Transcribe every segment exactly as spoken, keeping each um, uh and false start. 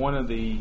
one of the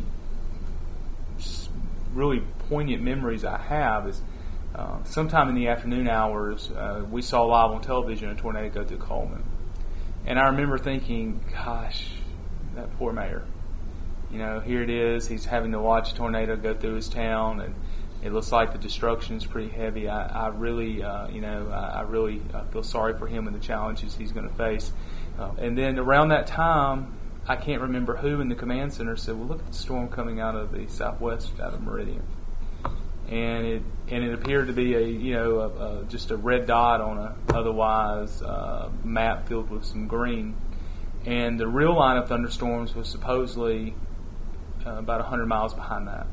really poignant memories I have is uh, sometime in the afternoon hours, uh, we saw live on television a tornado go through Coleman. And I remember thinking, gosh, that poor mayor. You know, here it is, he's having to watch a tornado go through his town, and it looks like the destruction is pretty heavy. I, I really, uh, you know, I, I really uh, feel sorry for him and the challenges he's going to face. Uh, and then around that time, I can't remember who in the command center said, well, look at the storm coming out of the southwest, out of Meridian. And it and it appeared to be a, you know, a, a, just a red dot on a otherwise uh, map filled with some green. And the real line of thunderstorms was supposedly uh, about one hundred miles behind that.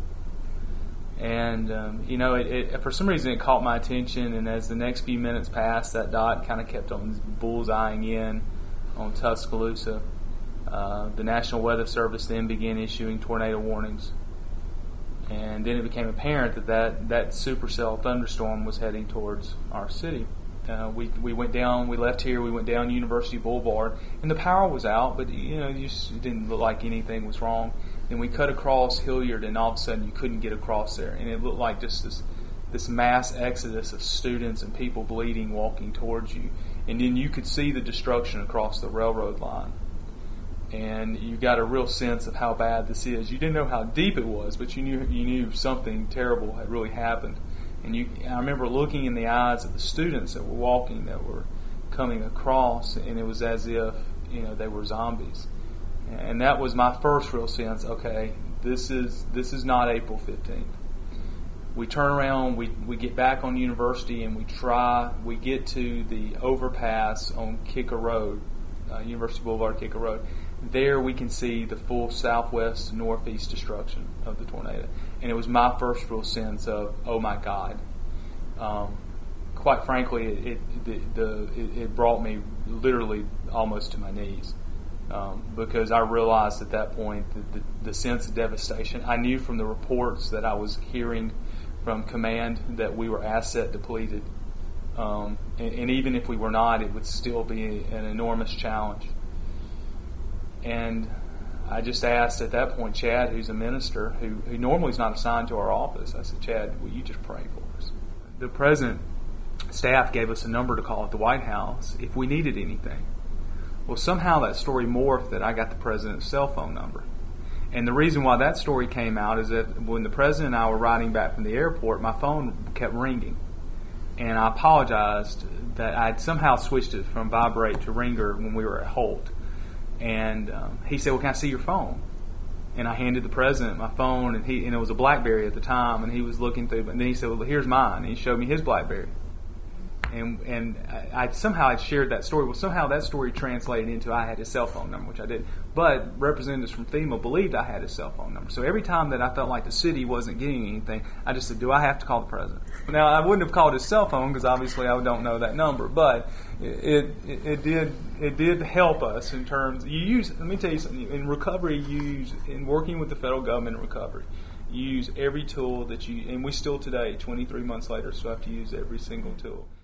And, um, you know, it, it, for some reason it caught my attention, and as the next few minutes passed, that dot kind of kept on bullseyeing in on Tuscaloosa. Uh, the National Weather Service then began issuing tornado warnings. And then it became apparent that that, that supercell thunderstorm was heading towards our city. Uh, we we went down, we left here, we went down University Boulevard, and the power was out, but you know, you just, it didn't look like anything was wrong. And we cut across Hilliard, and all of a sudden you couldn't get across there, and it looked like just this this mass exodus of students and people bleeding walking towards you. And then you could see the destruction across the railroad line. And you got a real sense of how bad this is. You didn't know how deep it was, but you knew you knew something terrible had really happened. And you, I remember looking in the eyes of the students that were walking, that were coming across, and it was as if, you know, they were zombies. And that was my first real sense. Okay, this is this is not April fifteenth. We turn around, we we get back on University, and we try. We get to the overpass on Kicker Road, uh, University Boulevard, Kicker Road. There we can see the full southwest northeast destruction of the tornado. And it was my first real sense of, oh my God. Um, quite frankly, it it, the, the, it it brought me literally almost to my knees. Um, because I realized at that point the, the, the sense of devastation. I knew from the reports that I was hearing from command that we were asset depleted. Um, and, and even if we were not, it would still be an enormous challenge. And I just asked at that point Chad, who's a minister, who, who normally is not assigned to our office, I said, Chad, will you just pray for us? The president staff gave us a number to call at the White House if we needed anything. Well, somehow that story morphed that I got the president's cell phone number. And the reason why that story came out is that when the president and I were riding back from the airport, my phone kept ringing. And I apologized that I'd somehow switched it from vibrate to ringer when we were at Holt. And um, he said, well, can I see your phone? And I handed the president my phone, and he and it was a BlackBerry at the time, and he was looking through. And then he said, well, here's mine. And he showed me his BlackBerry. And and I, I somehow I'd shared that story. Well, somehow that story translated into I had his cell phone number, which I didn't. But representatives from FEMA believed I had his cell phone number. So every time that I felt like the city wasn't getting anything, I just said, do I have to call the president? Now, I wouldn't have called his cell phone because obviously I don't know that number. But it, it it did it did help us in terms. You use. Let me tell you something. In recovery, you use in working with the federal government in recovery. You use every tool that you, and we still today, twenty-three months later, still have to use every single tool.